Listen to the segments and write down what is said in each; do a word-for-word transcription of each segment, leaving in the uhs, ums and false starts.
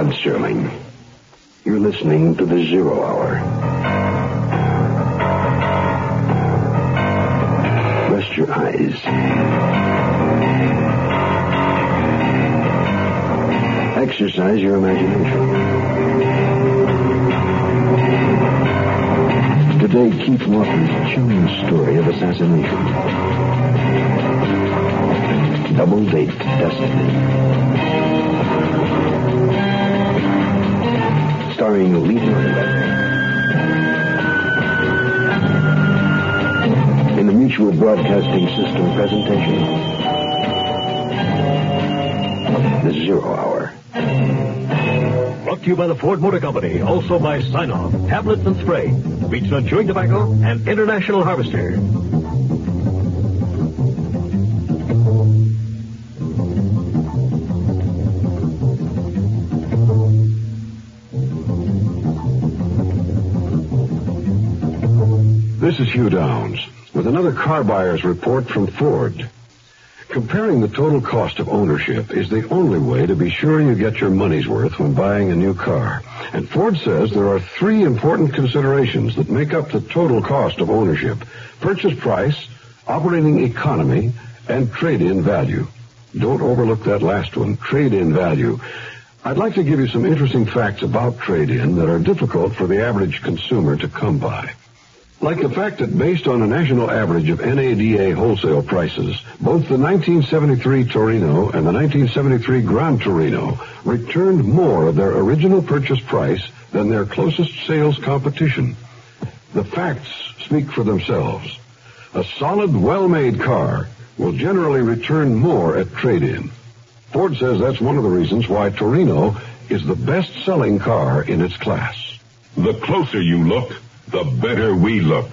Rod Serling. You're listening to the Zero Hour. Rest your eyes. Exercise your imagination. Today, Keith Walker's chilling story of assassination. Double Date Destiny. Starring Lee Marvin. In the Mutual Broadcasting System presentation, The Zero Hour. Brought to you by the Ford Motor Company, also by Sign-Off, Tablets and Spray, Beechwood Chewing Tobacco, and International Harvester. This is Hugh Downs with another car buyer's report from Ford. Comparing the total cost of ownership is the only way to be sure you get your money's worth when buying a new car. And Ford says there are three important considerations that make up the total cost of ownership: purchase price, operating economy, and trade-in value. Don't overlook that last one, trade-in value. I'd like to give you some interesting facts about trade-in that are difficult for the average consumer to come by. Like the fact that based on a national average of N A D A wholesale prices, both the nineteen seventy-three Torino and the nineteen seventy-three Gran Torino returned more of their original purchase price than their closest sales competition. The facts speak for themselves. A solid, well-made car will generally return more at trade-in. Ford says that's one of the reasons why Torino is the best-selling car in its class. The closer you look, the better we look.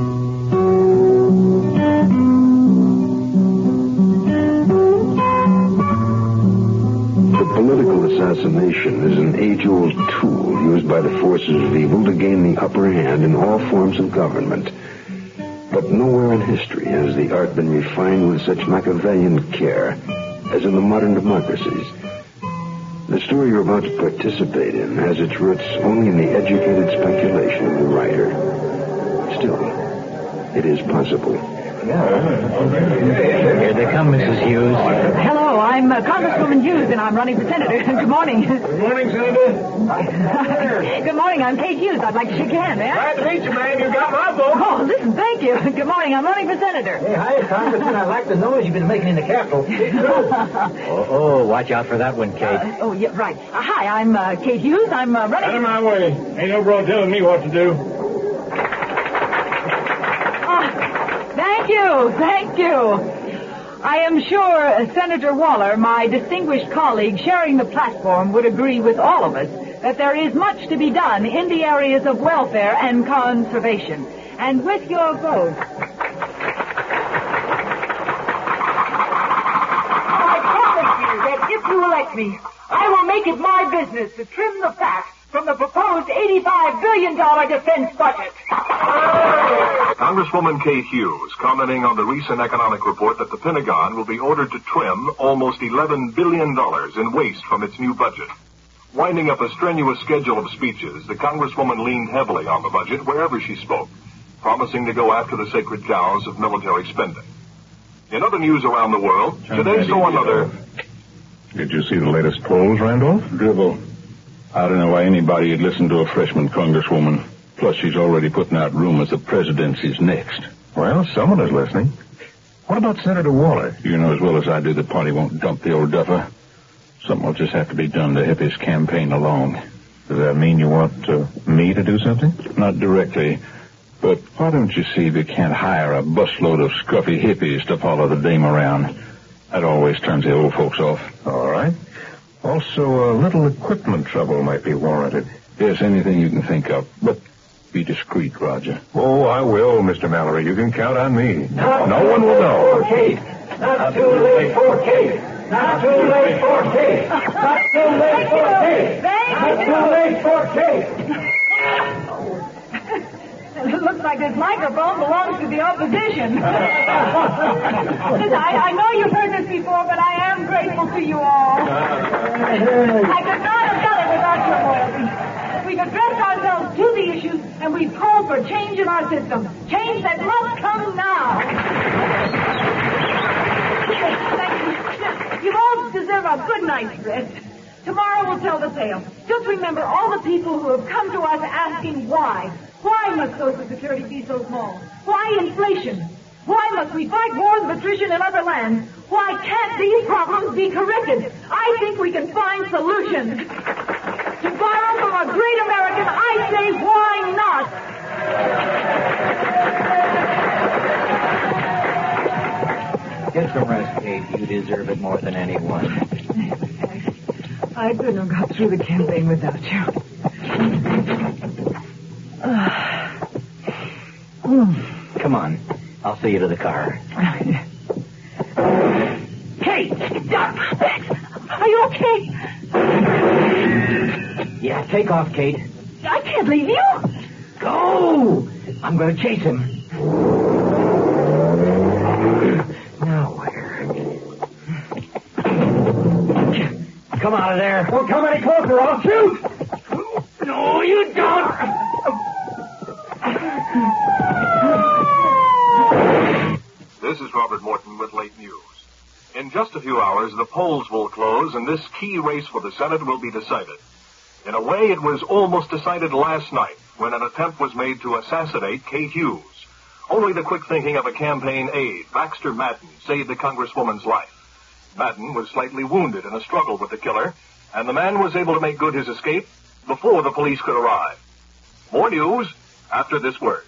The political assassination is an age-old tool used by the forces of evil to gain the upper hand in all forms of government. But nowhere in history has the art been refined with such Machiavellian care as in the modern democracies. The story you're about to participate in has its roots only in the educated speculation of the writer. Still, it is possible. Here they come, Missus Hughes. Hello, I'm uh, Congresswoman Hughes, and I'm running for senator. Good morning. Good morning, Senator. Good morning, I'm Kate Hughes. I'd like to shake your hand, eh? Glad to meet you, man. You got my vote. Oh, listen, thank you. Good morning, I'm running for senator. Hey, hi, Congressman. I like the noise you've been making in the Capitol. oh, oh, watch out for that one, Kate. Uh, oh, yeah, right. Uh, hi, I'm uh, Kate Hughes. I'm uh, running... Out of my way. Ain't no broad telling me what to do. Thank you, thank you. I am sure uh, Senator Waller, my distinguished colleague sharing the platform, would agree with all of us that there is much to be done in the areas of welfare and conservation. And with your vote... I promise you that if you elect me, I will make it my business to trim the fat from the proposed eighty-five billion dollars defense budget. Congresswoman Kate Hughes commenting on the recent economic report that the Pentagon will be ordered to trim almost eleven billion dollars in waste from its new budget. Winding up a strenuous schedule of speeches, the Congresswoman leaned heavily on the budget wherever she spoke, promising to go after the sacred cows of military spending. In other news around the world, today saw another... Did you see the latest polls, Randolph? Dribble. I don't know why anybody would listen to a freshman congresswoman. Plus, she's already putting out rumors the presidency's next. Well, someone is listening. What about Senator Waller? You know as well as I do the party won't dump the old duffer. Something will just have to be done to help his campaign along. Does that mean you want uh, me to do something? Not directly. But why don't you see if you can't hire a busload of scruffy hippies to follow the dame around? That always turns the old folks off. All right. Also, a little equipment trouble might be warranted. Yes, anything you can think of. But be discreet, Roger. Oh, I will, Mister Mallory. You can count on me. Not no one will know. For Kate. Not too late for Kate. Not too late for Kate. Not too late for Kate. Not too late for Kate. It looks like this microphone belongs to the opposition. Listen, I, I know you've heard this before, but I am grateful to you all. I could not have done it without your loyalty. We've addressed ourselves to the issues, and we've called for change in our system. Change that must come now. Thank you. You all deserve a good night's rest. Tomorrow we'll tell the tale. Just remember all the people who have come to us asking why. Why must Social Security be so small? Why inflation? Why must we fight wars of attrition in other lands? Why can't these problems be corrected? I think we can find solutions. To borrow from a great American, I say, why not? Get some rest, Kate. You deserve it more than anyone. I couldn't have got through the campaign without you. Come on. I'll see you to the car. Kate! Stop! Are you okay? Yeah, take off, Kate. I can't leave you. Go! I'm going to chase him. Now where? Come out of there. Don't come any closer, I'll shoot! No, you don't! This is Robert Morton with late news. In just a few hours, the polls will close, and this key race for the Senate will be decided. In a way, it was almost decided last night, when an attempt was made to assassinate Kate Hughes. Only the quick thinking of a campaign aide, Baxter Madden, saved the Congresswoman's life. Madden was slightly wounded in a struggle with the killer, and the man was able to make good his escape before the police could arrive. More news after this word.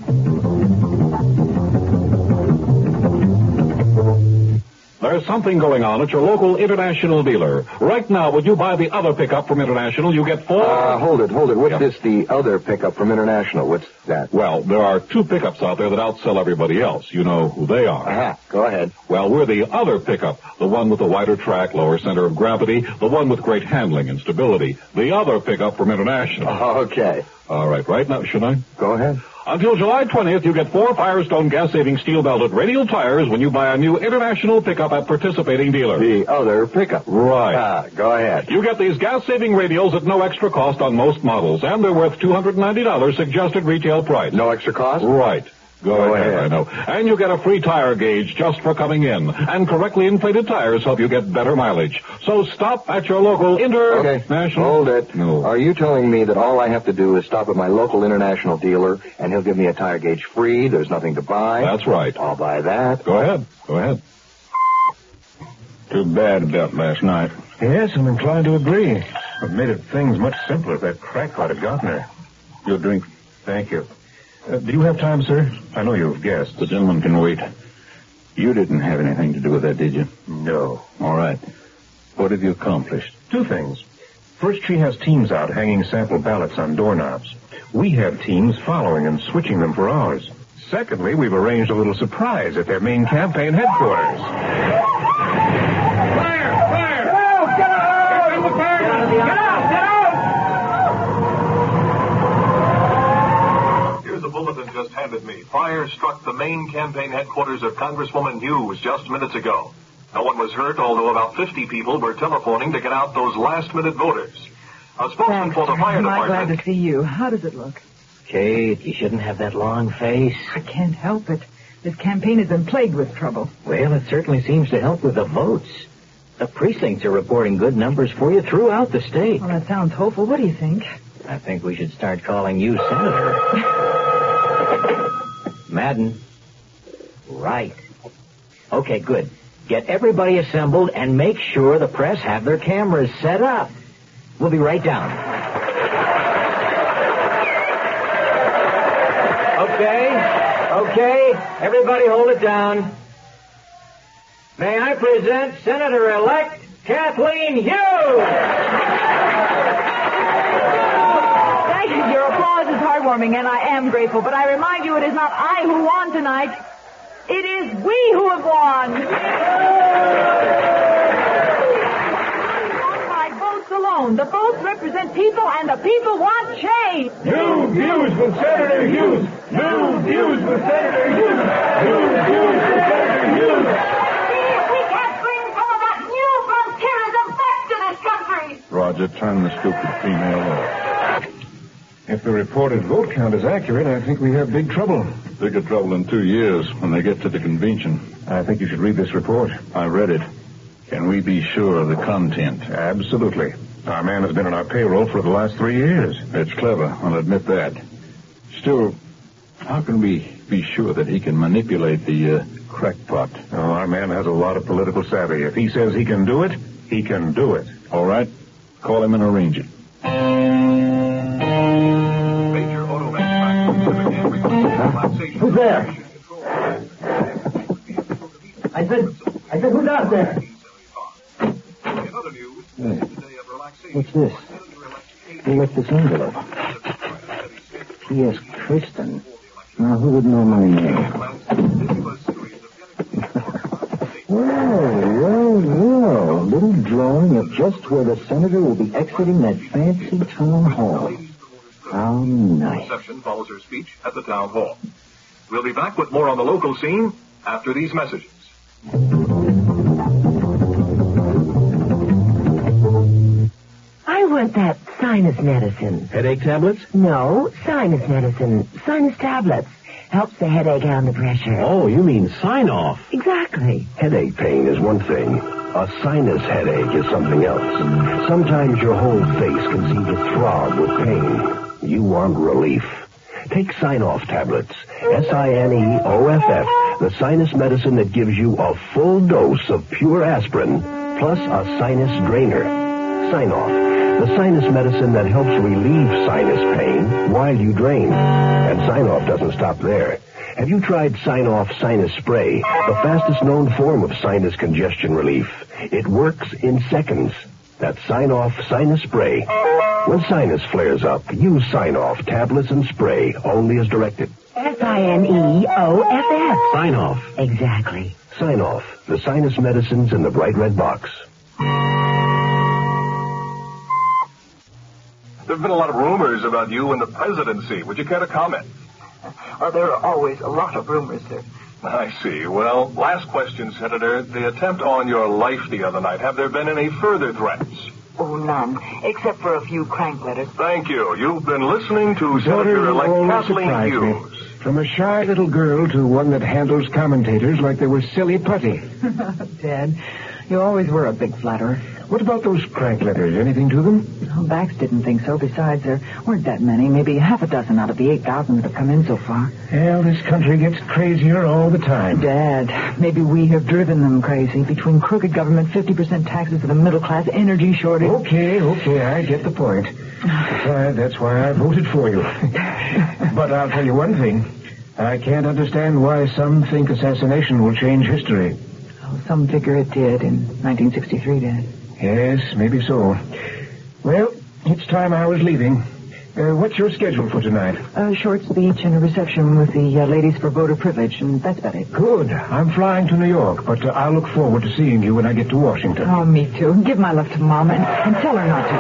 There's something going on at your local International dealer. Right now, when you buy the other pickup from International, you get four... Uh, hold it, hold it. What's Yep. this, the other pickup from International? What's that? Well, there are two pickups out there that outsell everybody else. You know who they are. Uh-huh. Go ahead. Well, we're the other pickup. The one with the wider track, lower center of gravity. The one with great handling and stability. The other pickup from International. Okay. All right, right now, should I? Go ahead. Until July twentieth, you get four Firestone gas-saving steel-belted radial tires when you buy a new International pickup at participating dealers. The other pickup. Right. Ah, go ahead. You get these gas-saving radials at no extra cost on most models, and they're worth two hundred ninety dollars suggested retail price. No extra cost? Right. Go, Go ahead, ahead. I know. And you get a free tire gauge just for coming in. And correctly inflated tires help you get better mileage. So stop at your local International... Okay, hold it. No. Are you telling me that all I have to do is stop at my local International dealer, and he'll give me a tire gauge free? There's nothing to buy? That's right. I'll buy that. Go ahead. Go ahead. Too bad about last night. Yes, I'm inclined to agree. It made it things much simpler if that crackpot had gotten her. Your drink. Thank you. Uh, do you have time, sir? I know you have guests. The gentleman can wait. You didn't have anything to do with that, did you? No. All right. What have you accomplished? Two things. First, she has teams out hanging sample ballots on doorknobs. We have teams following and switching them for ours. Secondly, we've arranged a little surprise at their main campaign headquarters. Fire! Fire! Get out! Get out! Get out! Get out! Get out! Get out! Here's a bulletin just handed me. Fire struck the main campaign headquarters of Congresswoman Hughes just minutes ago. No one was hurt, although about fifty people were telephoning to get out those last-minute voters. A spokesman for the fire I'm department... glad to see you. How does it look? Kate, you shouldn't have that long face. I can't help it. This campaign has been plagued with trouble. Well, it certainly seems to help with the votes. The precincts are reporting good numbers for you throughout the state. Well, that sounds hopeful. What do you think? I think we should start calling you Senator. Madden. Right. Okay, good. Get everybody assembled and make sure the press have their cameras set up. We'll be right down. Okay, okay, everybody hold it down. May I present Senator-elect Kathleen Hughes! Thank you. Your applause is heartwarming, and I am grateful. But I remind you, it is not I who won tonight. It is we who have won. My votes alone. The votes represent people, and the people want change. New views with Senator Hughes! New views with Senator Hughes! New views with Senator Hughes! We can't bring some of that new frontierism back to this country. Roger. to turn the stupid female off. If the reported vote count is accurate, I think we have big trouble. Bigger trouble in two years when they get to the convention. I think you should read this report. I read it. Can we be sure of the content? Absolutely. Our man has been on our payroll for the last three years. It's clever, I'll admit that. Still, how can we be sure that he can manipulate the uh, crackpot? Oh, our man has a lot of political savvy. If he says he can do it, he can do it. All right. Call him and arrange it. Major auto manufacturers. Who's there? I said, I said, who's out there? Hey, what's this? Who left this envelope? P S. Kristen. Now, who would know my name? Well, well, well. Little drawing of just where the senator will be exiting that fancy town hall. How nice. Reception follows her speech at the town hall. We'll be back with more on the local scene after these messages. I want that sinus medicine. Headache tablets? No, sinus medicine. Sinus tablets. Helps the headache and the pressure. Oh, you mean sign-off. Exactly. Headache pain is one thing. A sinus headache is something else. Sometimes your whole face can seem to throb with pain. You want relief. Take Sign-Off tablets. S I N E O F F. The sinus medicine that gives you a full dose of pure aspirin plus a sinus drainer. Sign-Off. The sinus medicine that helps relieve sinus pain while you drain. And Sign-Off doesn't stop there. Have you tried Sign-Off Sinus Spray, the fastest known form of sinus congestion relief? It works in seconds. That's Sign-Off Sinus Spray. When sinus flares up, use Sign-Off tablets and spray only as directed. S I N E O F F. Sign-Off. Exactly. Sign-Off, the sinus medicines in the bright red box. There have been a lot of rumors about you and the presidency. Would you care to comment? Well, there are always a lot of rumors, sir. I see. Well, last question, Senator. The attempt on your life the other night, have there been any further threats? Oh, none, except for a few crank letters. Thank you. You've been listening to Daughter, Senator-elect you always Kathleen surprise me. Hughes. From a shy little girl to one that handles commentators like they were silly putty. Dad, you always were a big flatterer. What about those crank letters? Anything to them? Well, Bax didn't think so. Besides, there weren't that many. Maybe half a dozen out of the eight thousand that have come in so far. Well, this country gets crazier all the time. Dad, maybe we have driven them crazy. Between crooked government, fifty percent taxes for the middle class, energy shortage. Okay, okay, I get the point. Besides, that's why I voted for you. But I'll tell you one thing. I can't understand why some think assassination will change history. Oh, some figure it did in nineteen sixty-three, Dad. Yes, maybe so. Well, it's time I was leaving. Uh, what's your schedule for tonight? A short speech and a reception with the uh, ladies for voter privilege, and that's about it. Good. I'm flying to New York, but uh, I'll look forward to seeing you when I get to Washington. Oh, me too. Give my love to Mom and, and tell her not to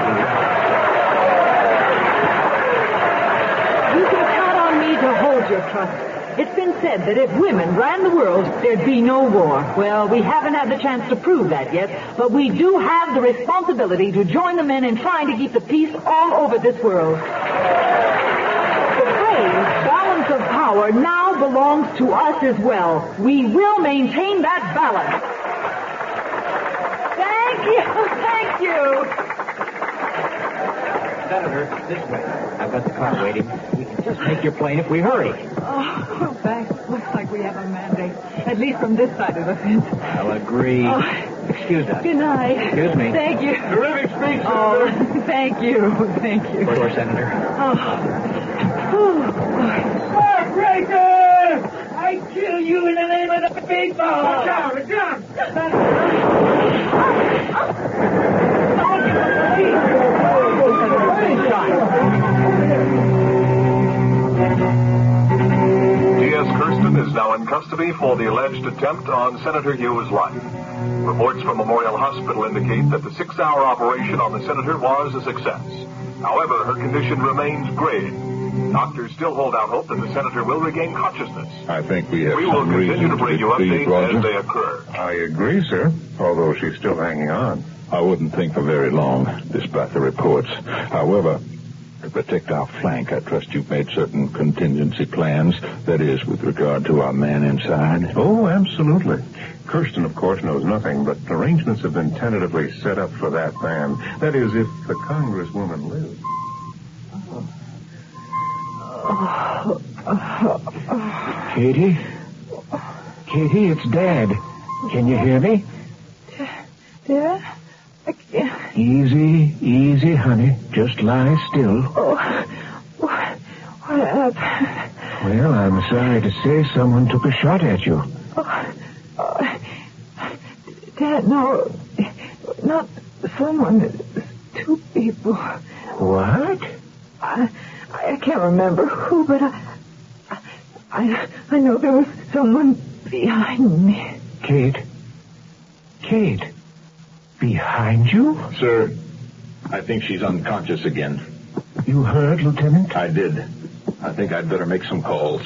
leave. You can count on me to hold your trust. It's been said that if women ran the world, there'd be no war. Well, we haven't had the chance to prove that yet, but we do have the responsibility to join the men in trying to keep the peace all over this world. The phrase, balance of power, now belongs to us as well. We will maintain that balance. Thank you, thank you. Senator, this way. I've got the car waiting. We can just make your plane if we hurry. Oh, Bax, looks like we have a mandate. At least from this side of the fence. I'll agree. Oh. Excuse us. Good night. Excuse me. Thank you. Terrific speech, Oh, thank you. Thank you. Sure, Senator. Oh. Heartbreaker! I kill you in the name of the big ball! Watch out, it's down! T S. Kirsten is now in custody for the alleged attempt on Senator Hughes' life. Reports from Memorial Hospital indicate that the six-hour operation on the senator was a success. However, her condition remains grave. Doctors still hold out hope that the senator will regain consciousness. I think we have We will some reason continue to bring you be pleased, updates Roger. as they occur. I agree, sir, although she's still hanging on. I wouldn't think for very long, despite the reports. However, to protect our flank, I trust you've made certain contingency plans, that is, with regard to our man inside. Oh, absolutely. Kirsten, of course, knows nothing, but arrangements have been tentatively set up for that man. That is, if the Congresswoman lives. Katie? Katie, it's Dad. Can you hear me? Dad? I can't. Easy, easy, honey. Just lie still. Oh, what, what happened? Well, I'm sorry to say someone took a shot at you. Oh, oh, Dad, no. Not someone. Two people. What? I, I can't remember who, but I, I, I know there was someone behind me. Kate? Kate? Behind you? Sir, I think she's unconscious again. You heard, Lieutenant? I did. I think I'd better make some calls.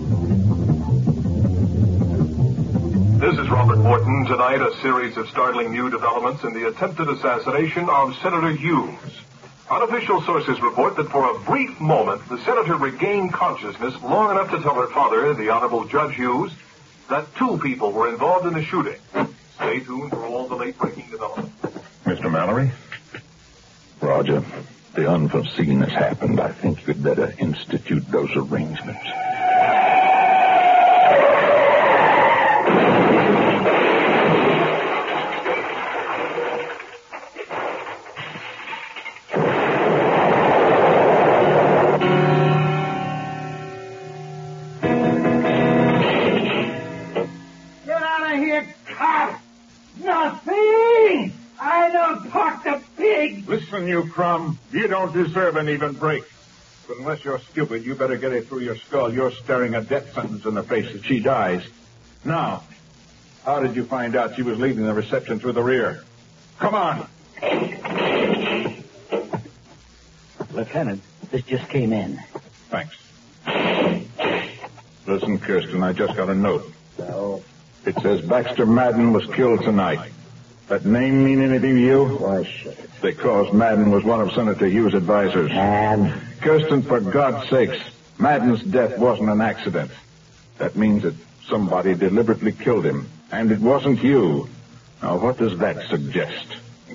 This is Robert Morton. Tonight, a series of startling new developments in the attempted assassination of Senator Hughes. Unofficial sources report that for a brief moment, the senator regained consciousness long enough to tell her father, the Honorable Judge Hughes, that two people were involved in the shooting. Stay tuned for all the late-breaking developments. Mister Mallory? Roger, the unforeseen has happened. I think you'd better institute those arrangements. Listen, you crumb. You don't deserve an even break. But unless you're stupid, you better get it through your skull. You're staring a death sentence in the face if she dies. Now, how did you find out she was leaving the reception through the rear? Come on. Lieutenant, this just came in. Thanks. Listen, Kirsten, I just got a note. So? It says Baxter Madden was killed tonight. That name mean anything to you? Why should it? Because Madden was one of Senator Hughes' advisors. And? Kirsten, for God's sakes, Madden's death wasn't an accident. That means that somebody deliberately killed him. And it wasn't you. Now, what does that suggest?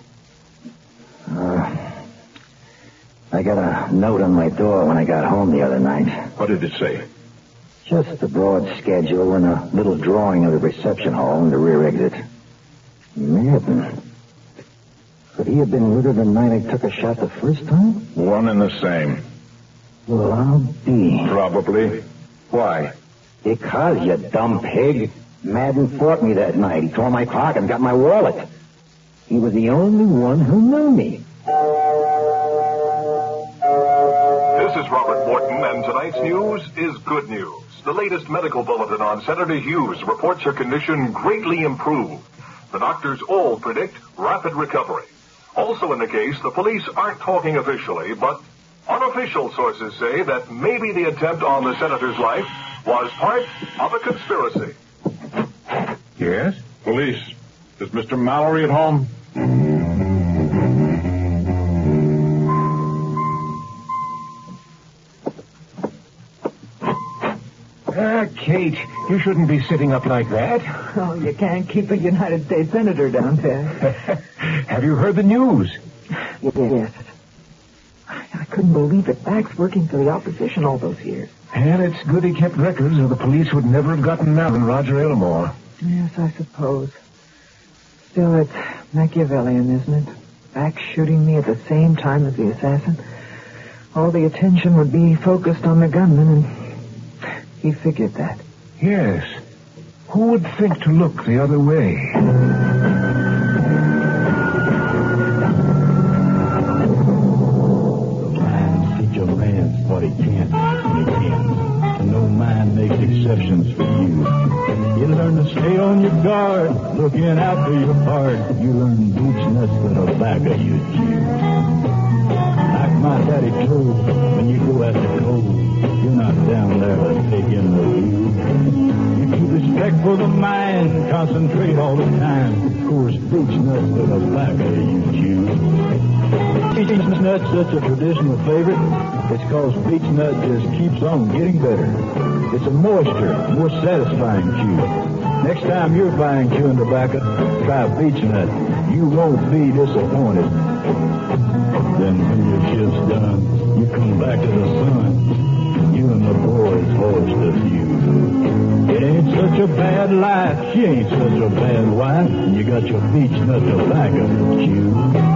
Uh, I got a note on my door when I got home the other night. What did it say? Just the broad schedule and a little drawing of the reception hall and the rear exit. Madden. Could he have been with her the night I took a shot the first time? One and the same. Well, I'll be. Probably. Why? Because, you dumb pig. Madden fought me that night. He tore my pocket and got my wallet. He was the only one who knew me. This is Robert Morton, and tonight's news is good news. The latest medical bulletin on Senator Hughes reports her condition greatly improved. The doctors all predict rapid recovery. Also in the case, the police aren't talking officially, but unofficial sources say that maybe the attempt on the senator's life was part of a conspiracy. Yes? Police. Is Mister Mallory at home? Ah, Kate, you shouldn't be sitting up like that. Oh, you can't keep a United States Senator down, Ted. Have you heard the news? Yes. I, I couldn't believe it. Bax working for the opposition all those years. And it's good he kept records, or the police would never have gotten out on Roger Elmore. Yes, I suppose. Still, it's Machiavellian, isn't it? Bax shooting me at the same time as the assassin. All the attention would be focused on the gunman, and he figured that. Yes. Who would think to look the other way? The man sees your man's what he can when he can. And no man makes exceptions for you. You learn to stay on your guard, looking out for your part. You learn boots nested on the back of your shoes. Like my daddy told, when you go at the cold, You're not down there to take in the view. You keep respect for the mind, concentrate all the time. Of course, beech nuts to the back of you chew. Beech nut's such a traditional favorite. It's cause beech nut just keeps on getting better. It's a moisture, more satisfying chew. Next time you're buying chewing tobacco, try beech nut. You won't be disappointed. Then when your shift's done, you come back to the sun. You and the boys hoist a few. It ain't such a bad life. She ain't such a bad wife. And you got your beech nut tobacco to chew.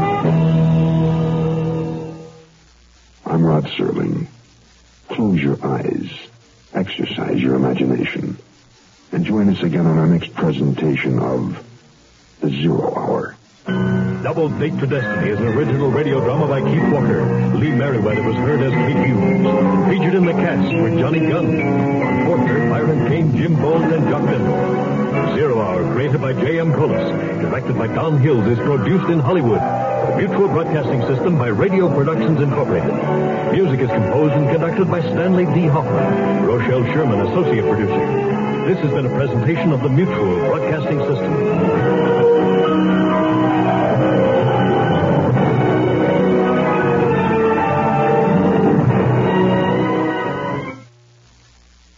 I'm Rod Serling. Close your eyes. Exercise your imagination. And join us again on our next presentation of The Zero Hour. Double Date to Destiny is an original radio drama by Keith Walker. Lee Merriweather was heard as Kate Hughes. Featured in the cast were Johnny Gunn, Ron Fortner, Byron Kane, Jim Bowles, and Jock Denver. Zero Hour, created by J M Collis, directed by Don Hills, is produced in Hollywood. The Mutual Broadcasting System by Radio Productions Incorporated. Music is composed and conducted by Stanley D. Hoffman. Rochelle Sherman, associate producer. This has been a presentation of the Mutual Broadcasting System.